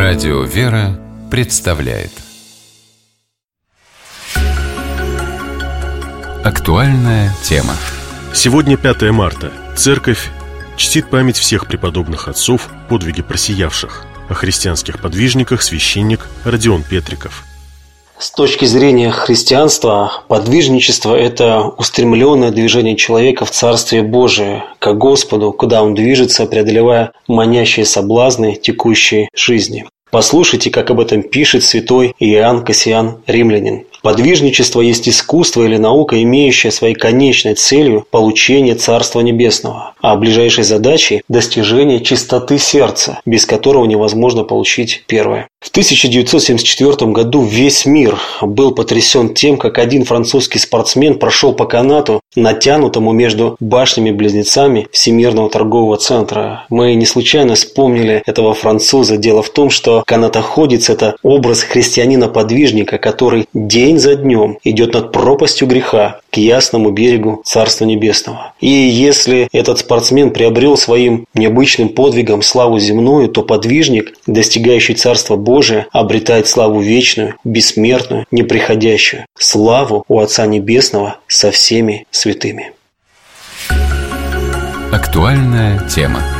Радио «Вера» представляет актуальная тема. Сегодня 5 марта. Церковь чтит память всех преподобных отцов, подвиги просиявших. О христианских подвижниках священник Родион Петриков. С точки зрения христианства, подвижничество – это устремленное движение человека в Царствие Божие, к Господу, куда он движется, преодолевая манящие соблазны текущей жизни. Послушайте, как об этом пишет святой Иоанн Кассиан Римлянин. Подвижничество есть искусство или наука, имеющая своей конечной целью получение Царства Небесного, а ближайшей задачей – достижение чистоты сердца, без которого невозможно получить первое. В 1974 году весь мир был потрясен тем, как один французский спортсмен прошел по канату, натянутому между башнями-близнецами Всемирного торгового центра. Мы не случайно вспомнили этого француза. Дело в том, что канатоходец – это образ христианина-подвижника, который день за днем идет над пропастью греха к ясному берегу Царства Небесного. И если этот спортсмен приобрел своим необычным подвигом славу земную, то подвижник, достигающий Царства Божия, обретает славу вечную, бессмертную, неприходящую, славу у Отца Небесного со всеми святыми. Актуальная тема.